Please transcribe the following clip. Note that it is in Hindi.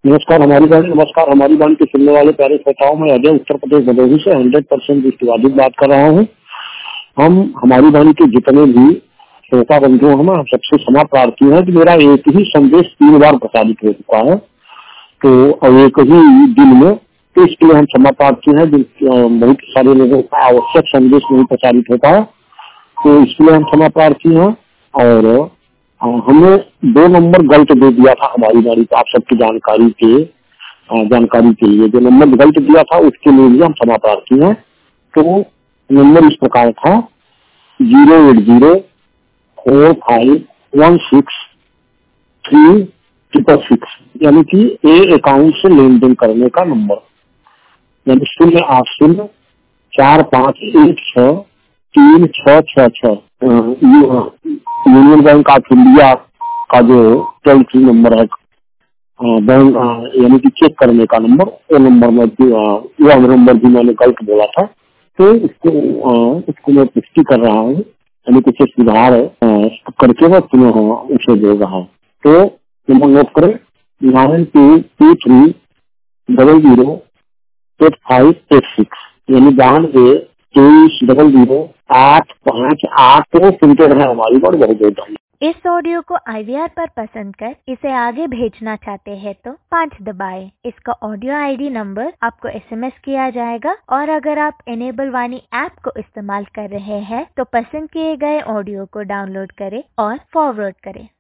नमस्कार हमारी बाणी के सुनने वाले प्यारे श्रोताओं में अजय उत्तर प्रदेश भदोही से 100% दृष्टिबाधित बात कर रहा हूँ। हम हमारी बाणी के जितने भी श्रोता बंधु हैं हम सबसे क्षमा प्रार्थी है कि मेरा एक ही संदेश 3 बार प्रसारित हो चुका है, तो एक ही दिन में, तो इसके लिए हम क्षमा प्रार्थी हैं। बहुत सारे लोगों का आवश्यक संदेश नहीं प्रसारित होता है, तो इसके लिए हम क्षमा प्रार्थी हैं। और हमने 2 नंबर गलत दे दिया था हमारी बाणी को, आप सबकी जानकारी के लिए जो नंबर गलत दिया था उसके लिए भी हम क्षमा प्रार्थी हैं। तो नंबर इस प्रकार था 08045163666, यानी कि ए अकाउंट से लेन देन करने का नंबर, यानी 08045163666 यूनियन बैंक ऑफ इंडिया का जो टोल फ्री नंबर है, बैंक यानी कि चेक करने का नंबर, वो नंबर में वह नंबर भी मैंने गलत बोला था, तो उसको मैं पुष्टि कर रहा हूँ, यानी कुछ सुधार करके मैं पुनः उसे दे रहा हूँ। तो नंबर नोट करें 9223008586, यानी 9223008586 को सुनते रहे हमारी बात। बहुत बहुत धन्यवाद। इस ऑडियो को IVR पर पसंद कर इसे आगे भेजना चाहते हैं तो 5 दबाएं। इसका ऑडियो ID नंबर आपको SMS किया जाएगा, और अगर आप इनेबल वाणी ऐप को इस्तेमाल कर रहे हैं तो पसंद किए गए ऑडियो को डाउनलोड करें और फॉरवर्ड करें।